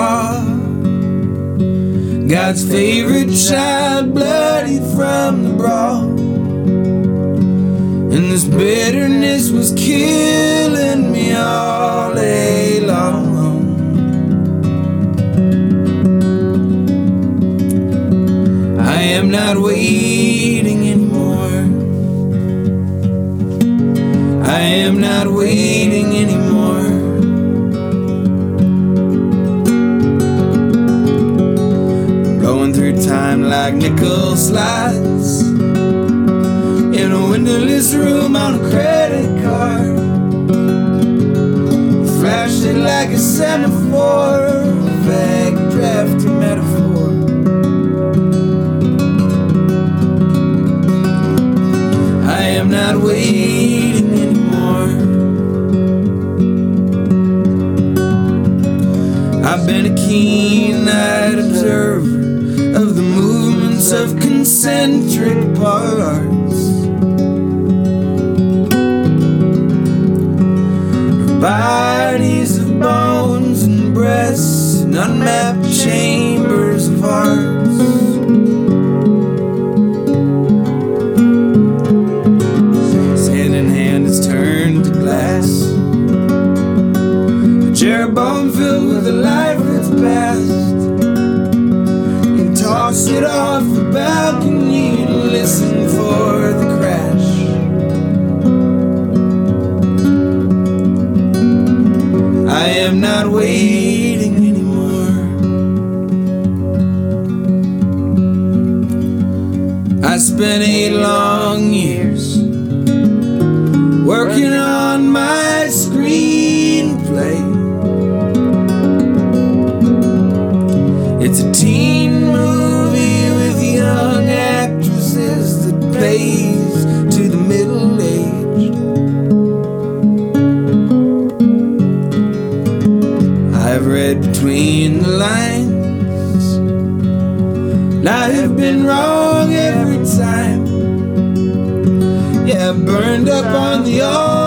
heart. God's favorite child, bloodied from the brawl. And this bitterness was killing me all day long. I am not waiting anymore. I am not waiting anymore. Blowing through time like nickel slides in a windowless room on a credit card. Flashed it like a semaphore, a vague drafty metaphor. I am not waiting anymore. I've been a keen-eyed observer of the movements of concentric parts. Bodies of bones and breasts and unmapped chambers of hearts. Hand in hand is turned to glass, a Jeroboam filled with a life that's past. You toss it off the balcony and listen for the crash. I am not waiting anymore. I spent 8 long years working on my screenplay. It's a teen movie with young actresses that plays to the middle-aged. I've read between the lines, and I have been wrong every time. Yeah, burned up on the altar